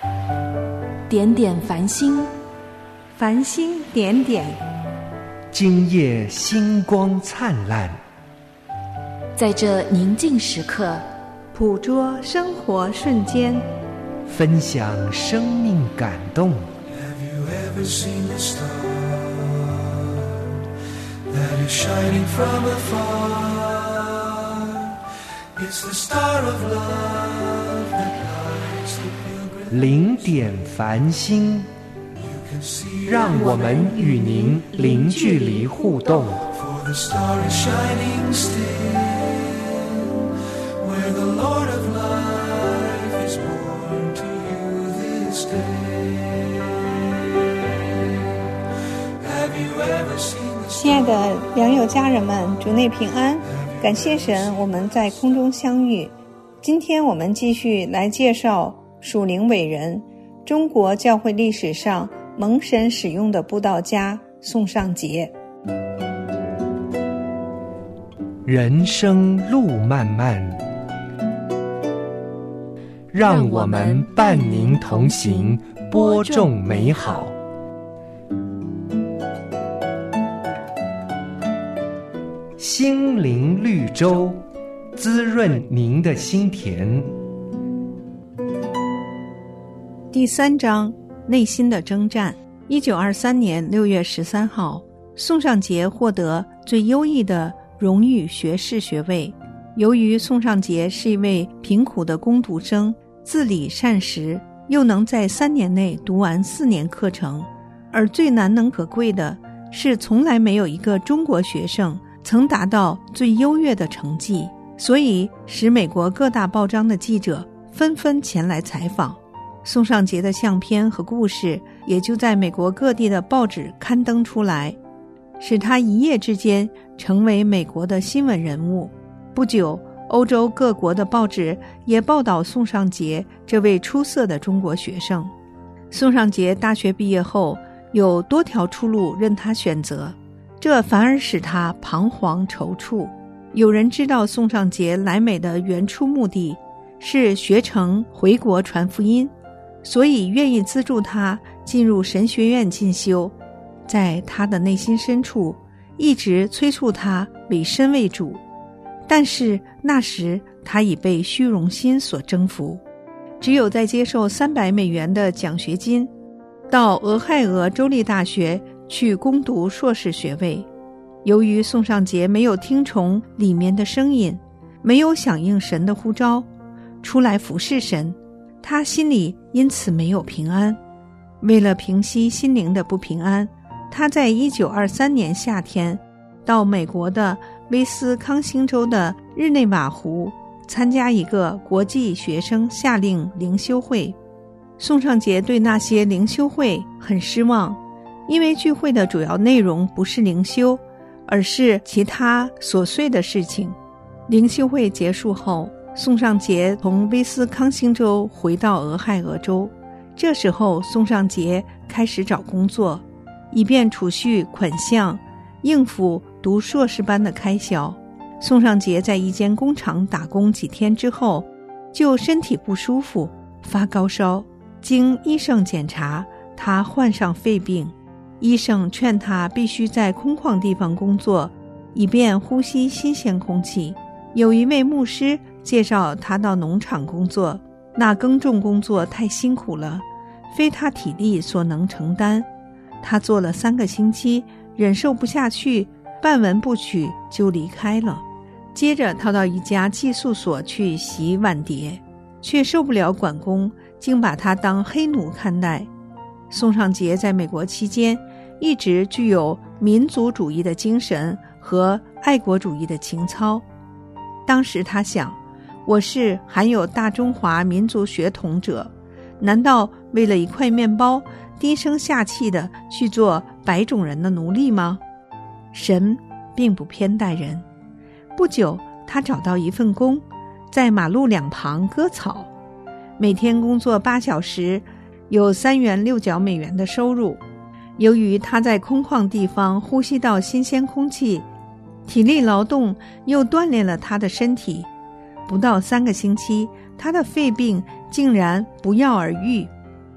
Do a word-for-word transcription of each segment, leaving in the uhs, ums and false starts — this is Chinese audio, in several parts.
点点繁星， 繁星点点， 今夜星光灿烂。 在这宁静时刻， 捕捉生活瞬间， 分享生命感动。 Have you ever seen a star that is shining from afar? It's the star of love that lights the pilgrim. 零点繁星，让我们与您零距离互动。 For the star is shining still, where the Lord of life is born to you this day. Have you ever seen the star? 亲爱的良友家人们，主内平安，感谢神，我们在空中相遇。今天我们继续来介绍属灵伟人，中国教会历史上蒙神使用的布道家宋尚节。 人生路漫漫，让我们伴您同行，播种美好。心灵绿洲，滋润您的心田。 第三章，内心的征战。一九二三年六月十三号，宋尚节获得最优异的荣誉学士学位。由于宋尚节是一位贫苦的工读生，自理善识，又能在三年内读完四年课程，而最难能可贵的是，从来没有一个中国学生曾达到最优越的成绩，所以使美国各大报章的记者纷纷前来采访。宋尚节的相片和故事也就在美国各地的报纸刊登出来，使他一夜之间成为美国的新闻人物。不久，欧洲各国的报纸也报道宋尚节这位出色的中国学生。宋尚节大学毕业后，有多条出路任他选择，这反而使他彷徨踌躇。有人知道宋尚节来美的原初目的是学成回国传福音，所以愿意资助他进入神学院进修。在他的内心深处，一直催促他委身为主，但是那时他已被虚荣心所征服，只有在接受三百美元的奖学金，到俄亥俄州立大学去攻读硕士学位。由于宋尚节没有听从里面的声音，没有响应神的呼召，出来服侍神，他心里因此没有平安。为了平息心灵的不平安，他在一九二三年夏天到美国的威斯康星州的日内瓦湖参加一个国际学生夏令灵修会。宋尚节对那些灵修会很失望，因为聚会的主要内容不是灵修，而是其他琐碎的事情。灵修会结束后，宋尚节从威斯康星州回到俄亥俄州。这时候宋尚节开始找工作，以便储蓄款项，应付读硕士班的开销。宋尚节在一间工厂打工几天之后，就身体不舒服，发高烧。经医生检查，他患上肺病。医生劝他必须在空旷地方工作，以便呼吸新鲜空气。有一位牧师介绍他到农场工作，那耕种工作太辛苦了，非他体力所能承担。他做了三个星期，忍受不下去，半文不取就离开了。接着他到一家寄宿所去洗碗碟，却受不了管工，竟把他当黑奴看待。宋尚节在美国期间一直具有民族主义的精神和爱国主义的情操。当时他想，我是含有大中华民族血统者，难道为了一块面包低声下气地去做白种人的奴隶吗？神并不偏待人。不久，他找到一份工，在马路两旁割草，每天工作八小时，有三元六角美元的收入。由于他在空旷地方呼吸到新鲜空气，体力劳动又锻炼了他的身体，不到三个星期，他的肺病竟然不药而愈。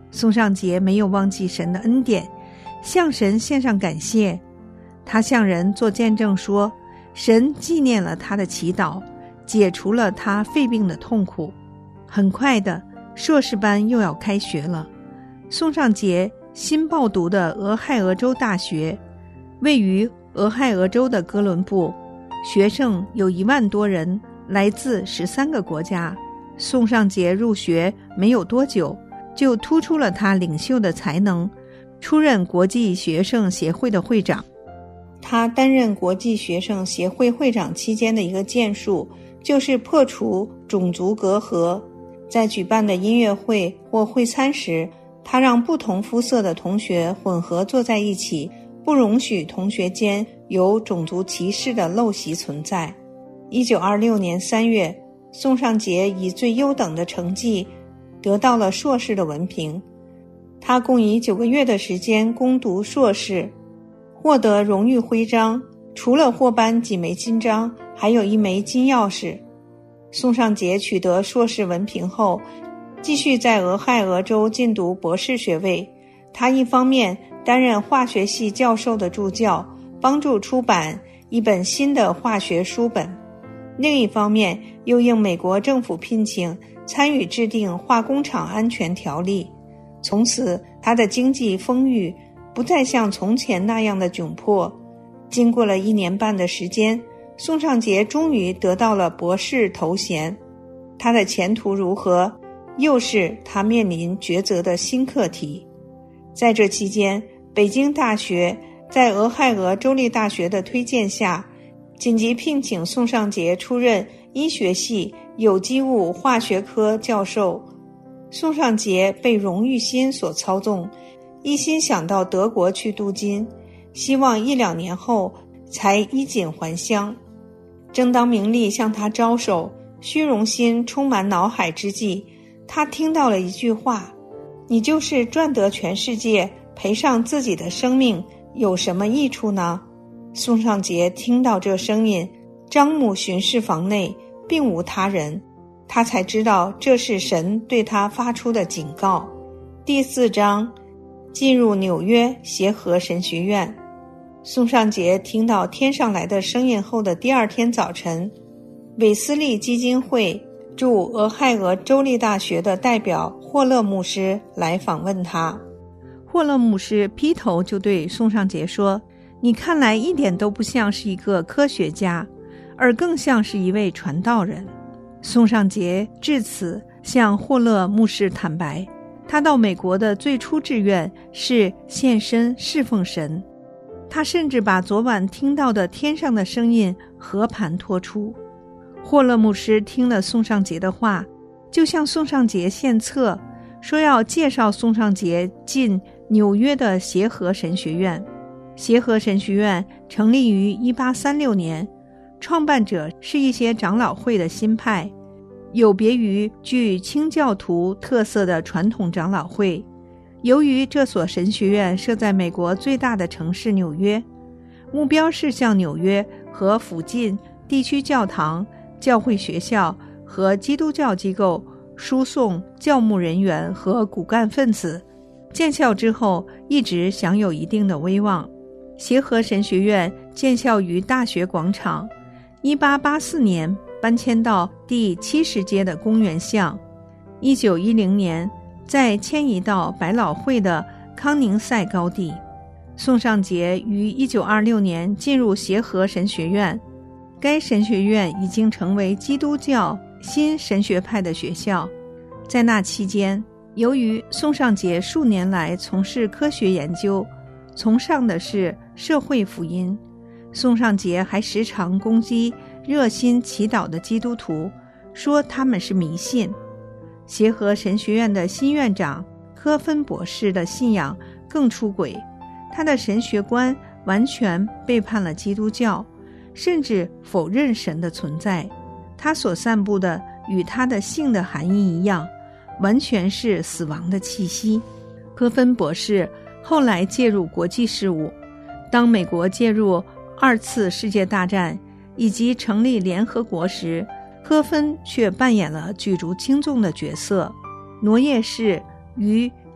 宋尚节没有忘记神的恩典，向神献上感谢。他向人做见证说，神纪念了他的祈祷，解除了他肺病的痛苦。很快的，硕士班又要开学了。宋尚节新报读的俄亥俄州大学位于俄亥俄州的哥伦布，学生有一万多人，来自十三个国家。宋尚节入学没有多久，就突出了他领袖的才能，出任国际学生协会的会长。他担任国际学生协会会长期间的一个建树，就是破除种族隔阂。在举办的音乐会或会餐时，他让不同肤色的同学混合坐在一起，不容许同学间有种族歧视的陋习存在。一九二六年三月，宋尚节以最优等的成绩得到了硕士的文凭。他共以九个月的时间攻读硕士，获得荣誉徽章，除了获颁几枚金章，还有一枚金钥匙。宋尚节取得硕士文凭后，继续在俄亥俄州进读博士学位。他一方面担任化学系教授的助教，帮助出版一本新的化学书本；另一方面又应美国政府聘请，参与制定化工厂安全条例。从此，他的经济丰裕，不再像从前那样的窘迫。经过了一年半的时间，宋尚节终于得到了博士头衔。他的前途如何，又是他面临抉择的新课题。在这期间，北京大学在俄亥俄州立大学的推荐下，紧急聘请宋尚节出任医学系有机物化学科教授。宋尚节被荣誉心所操纵，一心想到德国去镀金，希望一两年后才衣锦还乡。正当名利向他招手，虚荣心充满脑海之际，他听到了一句话：你就是赚得全世界，赔上自己的生命，有什么益处呢？宋尚节听到这声音，张目巡视房内，并无他人，他才知道这是神对他发出的警告。第四章，进入纽约协和神学院。宋尚节听到天上来的声音后的第二天早晨，韦斯利基金会驻俄亥俄州立大学的代表霍勒牧师来访问他。霍勒牧师劈头就对宋尚节说，你看来一点都不像是一个科学家，而更像是一位传道人。宋尚节至此向霍勒牧师坦白，他到美国的最初志愿是献身侍奉神。他甚至把昨晚听到的天上的声音和盘托出。霍勒牧师听了宋尚节的话，就向宋尚节献策，说要介绍宋尚节进纽约的协和神学院。协和神学院成立于一八三六年，创办者是一些长老会的新派，有别于具清教徒特色的传统长老会。由于这所神学院设在美国最大的城市纽约，目标是向纽约和附近地区教堂、教会学校和基督教机构输送教牧人员和骨干分子。建校之后一直享有一定的威望。协和神学院建校于大学广场，一八八四年搬迁到第七十街的公园巷，一九一零年再迁移到百老汇的康宁塞高地。宋尚节于一九二六年进入协和神学院，该神学院已经成为基督教新神学派的学校。在那期间，由于宋尚节数年来从事科学研究，崇尚的是社会福音，宋尚节还时常攻击热心祈祷的基督徒，说他们是迷信。协和神学院的新院长科芬博士的信仰更出轨，他的神学观完全背叛了基督教，甚至否认神的存在。他所散布的与他的姓的含义一样，完全是死亡的气息。科芬博士后来介入国际事务，当美国介入二次世界大战以及成立联合国时，科芬却扮演了举足轻重的角色。挪耶市于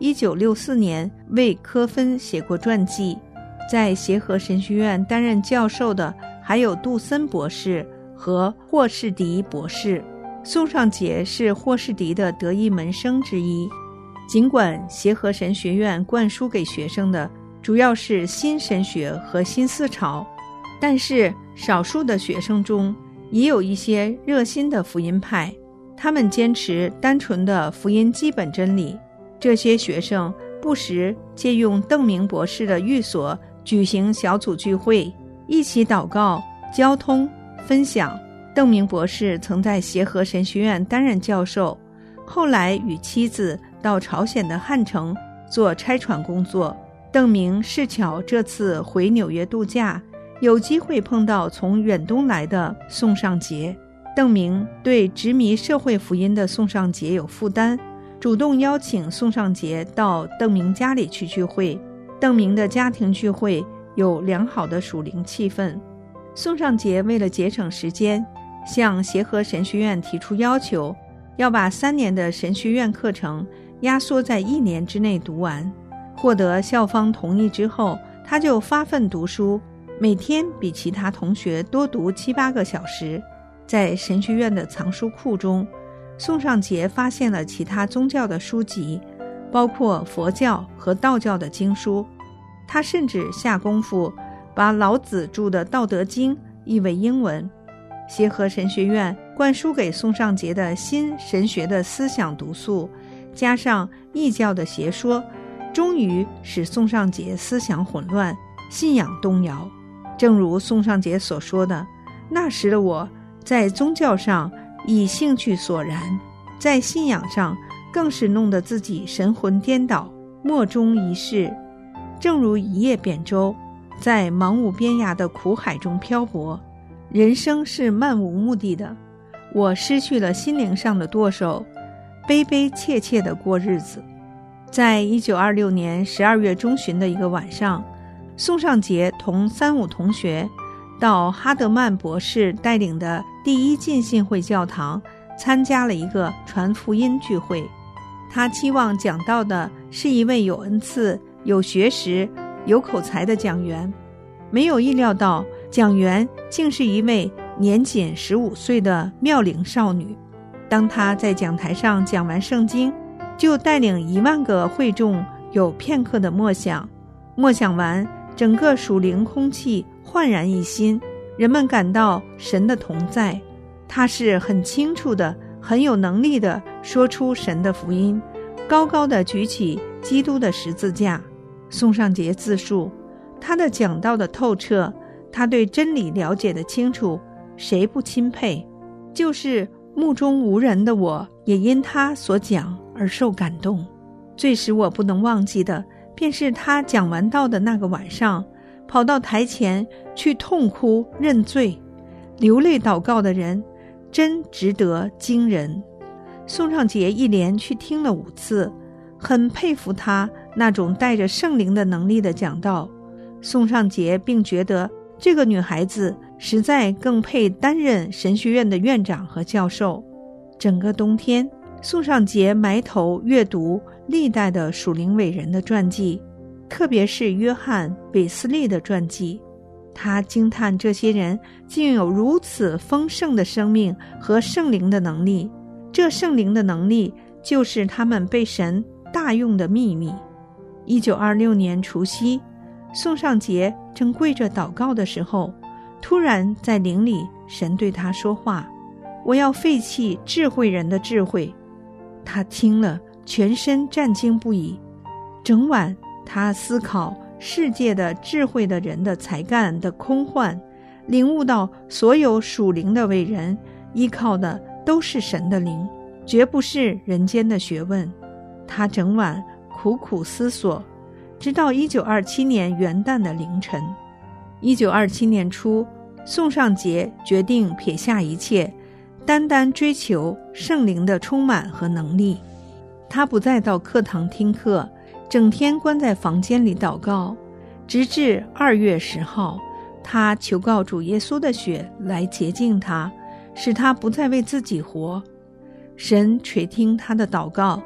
一九六四年为科芬写过传记。在协和神学院担任教授的还有杜森博士和霍士迪博士。宋尚杰是霍士迪的得意门生之一。尽管协和神学院灌输给学生的主要是新神学和新思潮，但是少数的学生中也有一些热心的福音派，他们坚持单纯的福音基本真理。这些学生不时借用邓明博士的寓所举行小组聚会，一起祷告、交通、分享。邓明博士曾在协和神学院担任教授，后来与妻子到朝鲜的汉城做差传工作。邓明是巧这次回纽约度假，有机会碰到从远东来的宋尚杰。邓明对执迷社会福音的宋尚杰有负担，主动邀请宋尚杰到邓明家里去聚会。邓明的家庭聚会有良好的属灵气氛。宋尚杰为了节省时间，向协和神学院提出要求，要把三年的神学院课程压缩在一年之内读完。获得校方同意之后，他就发奋读书，每天比其他同学多读七八个小时。在神学院的藏书库中，宋尚杰发现了其他宗教的书籍，包括佛教和道教的经书。他甚至下功夫把老子著的《道德经》译为英文。协和神学院灌输给宋尚杰的新神学的思想毒素，加上异教的邪说，终于使宋尚杰思想混乱，信仰动摇。正如宋尚杰所说的，那时的我在宗教上以兴趣索然，在信仰上更是弄得自己神魂颠倒，莫衷一是。正如一叶扁舟，在茫无边涯的苦海中漂泊。人生是漫无目的的，我失去了心灵上的舵手，悲悲切切地过日子。在一九二六年十二月中旬的一个晚上，宋尚杰同三五同学到哈德曼博士带领的第一浸信会教堂参加了一个传福音聚会。他期望讲道的是一位有恩赐、有学识、有口才的讲员，没有意料到讲员竟是一位年仅十五岁的妙龄少女。当她在讲台上讲完圣经，就带领一万个会众有片刻的默想。默想完，整个属灵空气焕然一新，人们感到神的同在。她是很清楚的、很有能力的说出神的福音，高高的举起基督的十字架。宋尚杰自述，他的讲道的透彻，他对真理了解的清楚，谁不钦佩？就是目中无人的我，也因他所讲而受感动。最使我不能忘记的，便是他讲完道的那个晚上，跑到台前去痛哭认罪，流泪祷告的人，真值得惊人。宋尚杰一连去听了五次，很佩服他那种带着圣灵的能力的讲道。宋尚杰并觉得这个女孩子实在更配担任神学院的院长和教授。整个冬天，宋尚杰埋头阅读历代的属灵伟人的传记，特别是约翰·韦斯利的传记。他惊叹这些人竟有如此丰盛的生命和圣灵的能力，这圣灵的能力就是他们被神大用的秘密。一九二六年除夕，宋尚杰正跪着祷告的时候，突然在灵里神对他说话，我要废弃智慧人的智慧。他听了全身战惊不已，整晚他思考世界的智慧的人的才干的空幻，领悟到所有属灵的伟人依靠的都是神的灵，绝不是人间的学问。他整晚苦苦思索，直到一九二七年元旦的凌晨。一九二七年初，宋尚杰决定撇下一切，单单追求圣灵的充满和能力。他不再到课堂听课，整天关在房间里祷告，直至二月十号，他求告主耶稣的血来洁净他，使他不再为自己活。神垂听他的祷告，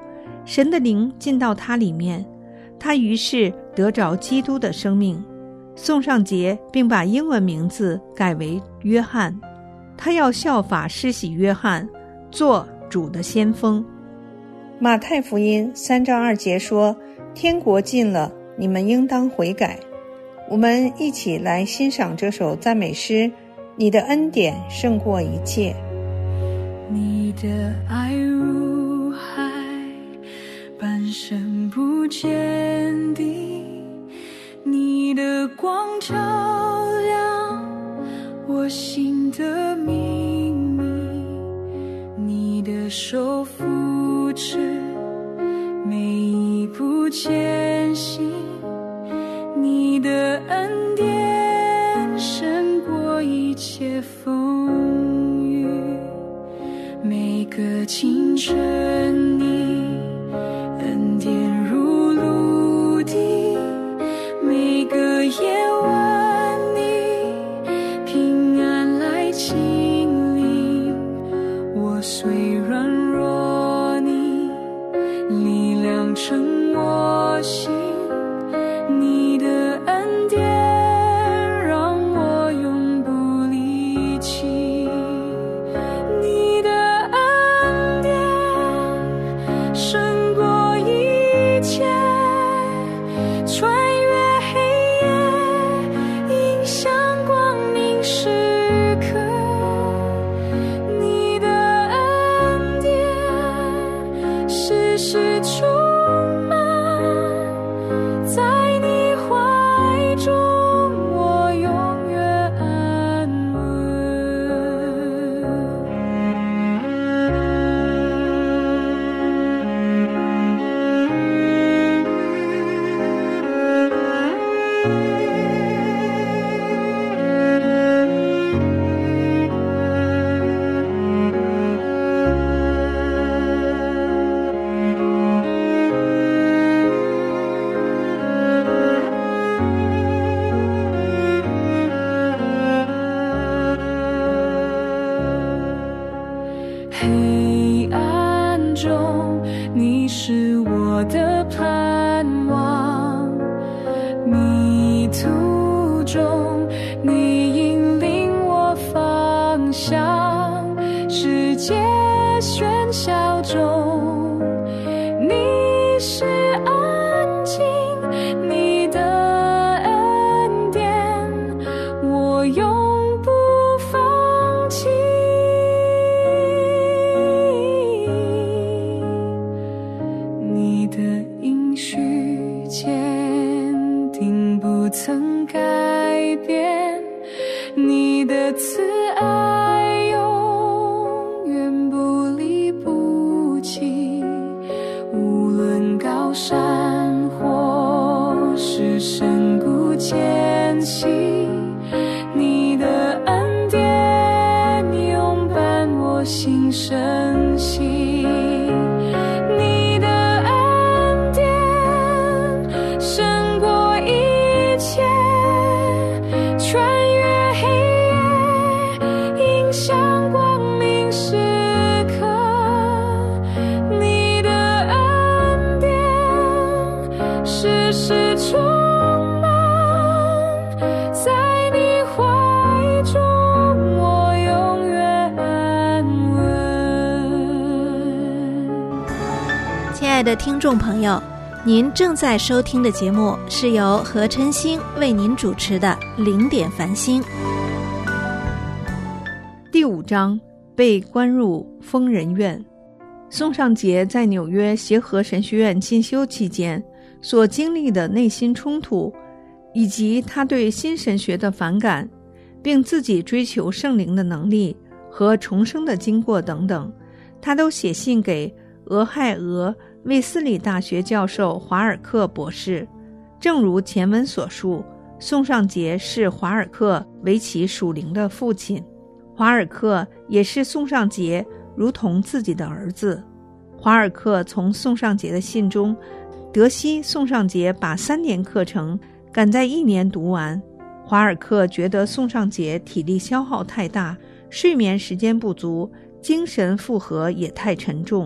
神的灵进到他里面，他于是得着基督的生命。宋尚节并把英文名字改为约翰，他要效法施洗约翰，做主的先锋。马太福音三章二节说，天国近了，你们应当悔改。我们一起来欣赏这首赞美诗，你的恩典胜过一切。 你的爱如海，半深不见底，你的光照亮我心的秘密，你的手扶持每一步前行，你的恩典胜过一切风雨，每个清晨你恩典如陆地，每个夜晚你平安来亲临，我虽软弱你力量成我心，你的恩典让我永不离弃，你的恩典胜过一切，穿越黑夜，影响光明时刻，你的恩典时时充满，在你怀中我永远安黑暗中你是我的盼望，迷途中你引领我方向，世界喧嚣中你是安静，你的恩典我永不放弃，你的应许坚定不曾改变，你的慈爱永远不离不弃，无论高山或是深谷间隙，你的恩典永伴我心深系，时时充满，在你怀中我永远安稳。 亲爱的听众朋友，您正在收听的节目是由何琛星为您主持的零点繁星。第五章，被关入疯人院。宋尚节在纽约协和神学院进修期间所经历的内心冲突，以及他对新神学的反感，并自己追求圣灵的能力和重生的经过等等，他都写信给俄亥俄卫斯理大学教授华尔克博士。正如前文所述，宋尚节是华尔克为其属灵的父亲，华尔克也是宋尚节如同自己的儿子。华尔克从宋尚节的信中得悉宋尚节把三年课程赶在一年读完。华尔克觉得宋尚节体力消耗太大，睡眠时间不足，精神负荷也太沉重。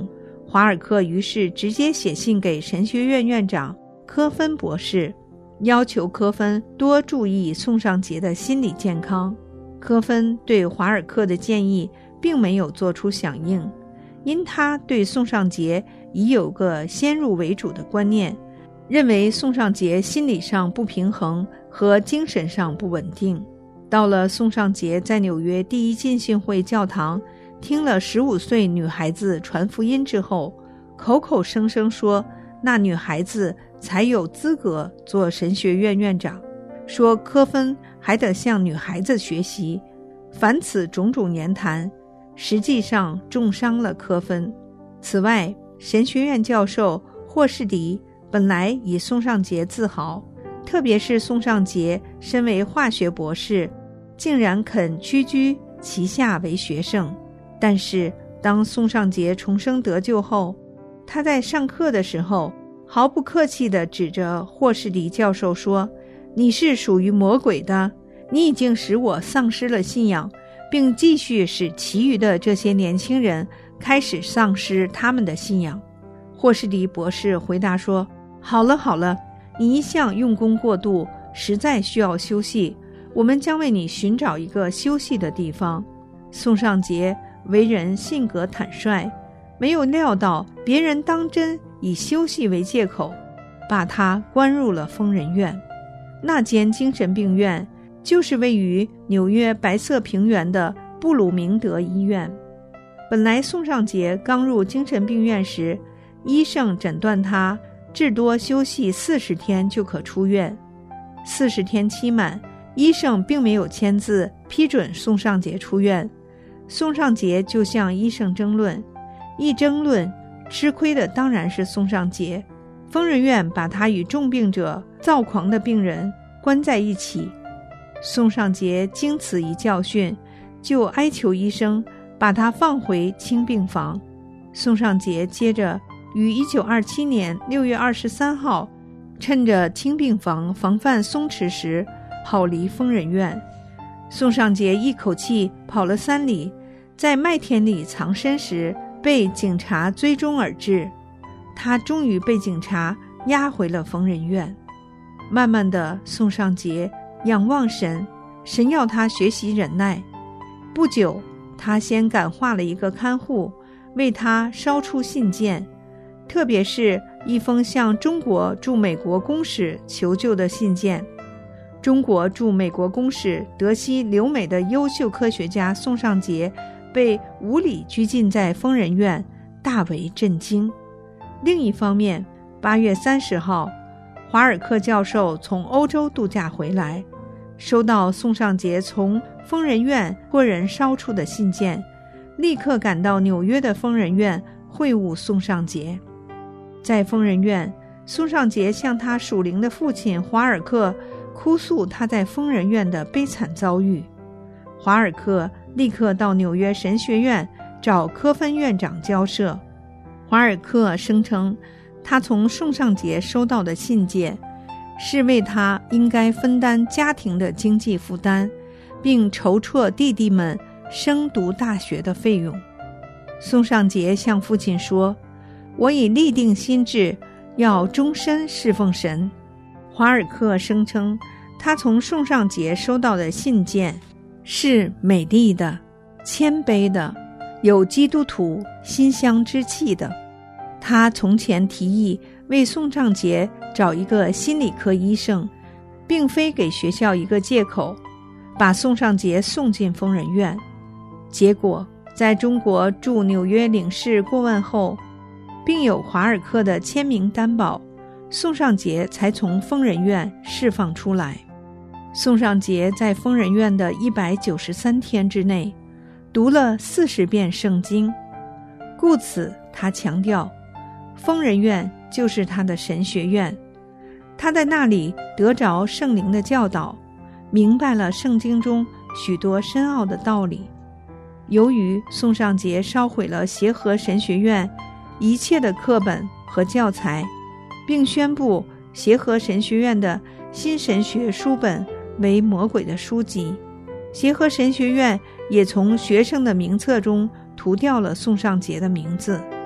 华尔克于是直接写信给神学院院长科芬博士，要求科芬多注意宋尚杰的心理健康。科芬对华尔克的建议并没有做出响应，因他对宋尚杰已有个先入为主的观念，认为宋尚杰心理上不平衡和精神上不稳定。到了宋尚杰在纽约第一浸信会教堂听了十五岁女孩子传福音之后，口口声声说那女孩子才有资格做神学院院长，说科芬还得向女孩子学习。凡此种种言谈，实际上重伤了科芬。此外，神学院教授霍士迪本来以宋尚杰自豪，特别是宋尚杰身为化学博士，竟然肯屈居其下为学生。但是当宋尚杰重生得救后，他在上课的时候毫不客气地指着霍士迪教授说，你是属于魔鬼的，你已经使我丧失了信仰，并继续使其余的这些年轻人开始丧失他们的信仰。霍士迪博士回答说，好了好了，你一向用功过度，实在需要休息，我们将为你寻找一个休息的地方。宋尚杰为人性格坦率，没有料到别人当真以休息为借口，把他关入了疯人院。那间精神病院就是位于纽约白色平原的布鲁明德医院。本来宋尚杰刚入精神病院时，医生诊断他至多休息四十天就可出院。四十天期满，医生并没有签字批准宋尚杰出院。宋尚杰就向医生争论，一争论，吃亏的当然是宋尚杰。疯人院把他与重病者、躁狂的病人关在一起。宋尚杰经此一教训，就哀求医生把他放回轻病房。宋尚杰接着于一九二七年六月二十三号，趁着轻病房防范松弛时，跑离疯人院。宋尚杰一口气跑了三里，在麦田里藏身时被警察追踪而至。他终于被警察押回了疯人院。慢慢的，宋尚杰仰望神，神要他学习忍耐。不久，他先感化了一个看护，为他烧出信件，特别是一封向中国驻美国公使求救的信件。中国驻美国公使德西留美的优秀科学家宋尚杰被无理拘禁在疯人院，大为震惊。另一方面，八月三十号，华尔克教授从欧洲度假回来，收到宋尚杰从疯人院托人捎出的信件，立刻赶到纽约的疯人院会晤宋尚杰。在疯人院，宋尚杰向他属灵的父亲华尔克哭诉他在疯人院的悲惨遭遇。华尔克立刻到纽约神学院找科芬院长交涉。华尔克声称，他从宋尚杰收到的信件是为他应该分担家庭的经济负担，并筹措弟弟们升读大学的费用。宋尚杰向父亲说，我已立定心志，要终身侍奉神。华尔克声称，他从宋尚杰收到的信件是美丽的、谦卑的，有基督徒馨香之气的。他从前提议为宋尚杰找一个心理科医生，并非给学校一个借口，把宋尚杰送进疯人院。结果在中国驻纽约领事过问后，并有华尔克的签名担保，宋尚杰才从疯人院释放出来。宋尚杰在疯人院的一百九十三天之内读了四十遍圣经，故此他强调，疯人院就是他的神学院。他在那里得着圣灵的教导，明白了圣经中许多深奥的道理。由于宋尚杰烧毁了协和神学院一切的课本和教材，并宣布协和神学院的新神学书本为魔鬼的书籍，协和神学院也从学生的名册中涂掉了宋尚杰的名字。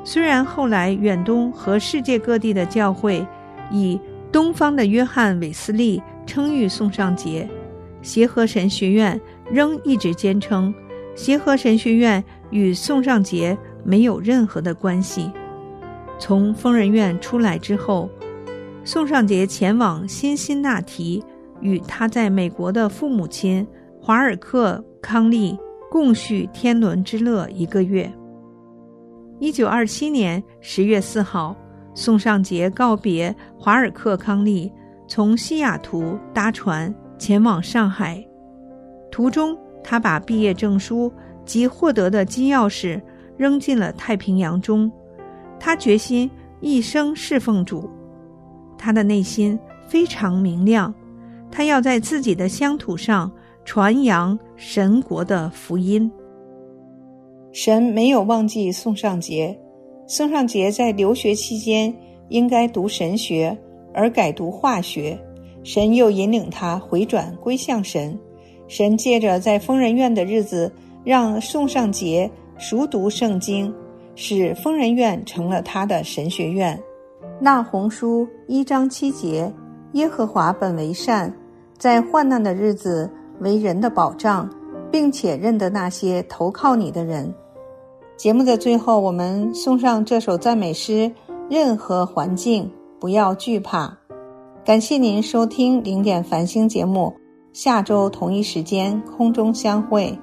虽然后来远东和世界各地的教会以东方的约翰·韦斯利称誉宋尚节，协和神学院仍一直坚称协和神学院与宋尚节没有任何的关系。从疯人院出来之后，宋尚节前往辛辛那提，与他在美国的父母亲华尔克·康利共叙天伦之乐一个月。一九二七年十月四号，宋尚节告别华尔克·康利，从西雅图搭船前往上海。途中，他把毕业证书及获得的金钥匙扔进了太平洋中。他决心一生侍奉主，他的内心非常明亮，他要在自己的乡土上传扬神国的福音。神没有忘记宋尚节，宋尚节在留学期间应该读神学，而改读化学。神又引领他回转归向神。神借着在疯人院的日子，让宋尚节熟读圣经，使疯人院成了他的神学院。那鸿书一章七节，耶和华本为善，在患难的日子为人的保障，并且认得那些投靠你的人。节目的最后，我们送上这首赞美诗，任何环境不要惧怕。感谢您收听零点繁星节目，下周同一时间空中相会。